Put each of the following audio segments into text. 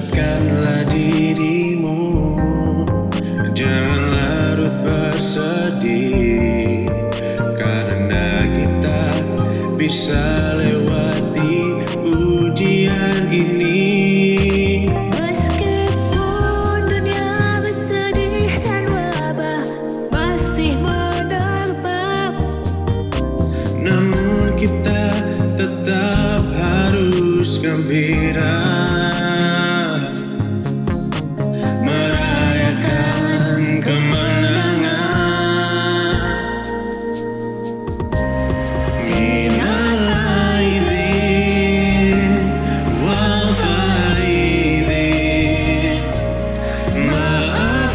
Siapkanlah dirimu, jangan larut bersedih, karena kita bisa lewati ujian ini. Meskipun dunia bersedih dan wabah masih menerpa, namun kita tetap harus gembira, merayakan kemenangan. Minal aidin wal faizin, maaf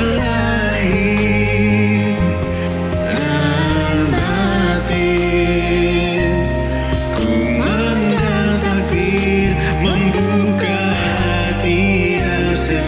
lahir dan batin. Kumandang takbir membuka hati yang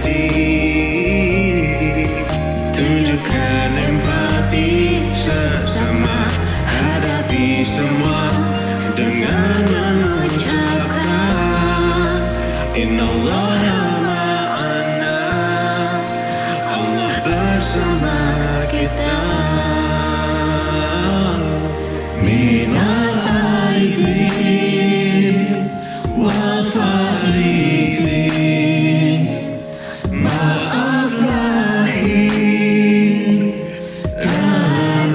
sedih, tunjukkan empati sesama, hadapi semua dengan mengucapkan Innallaha ma'ana, Allah bersama kita. Minal aidin wal faizin, maaf lahir dan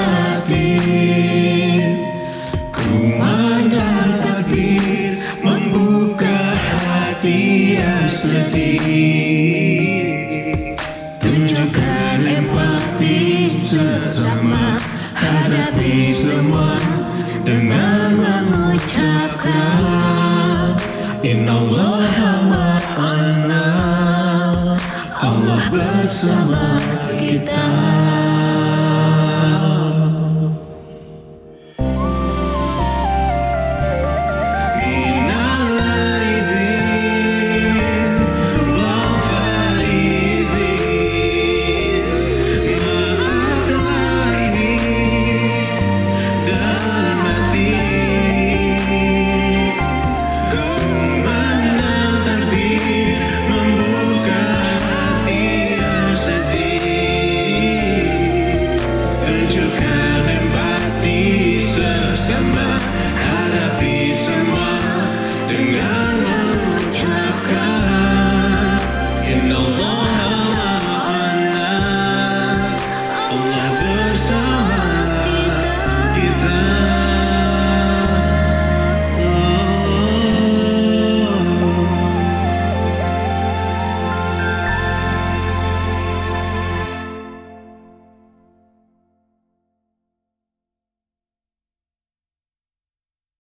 batin. Kumandang takbir membuka hati yang sedih, tunjukkan empati sesama, hadapi semua dengan mengucapkan Innallaha ma'ana, Allah bersama kita.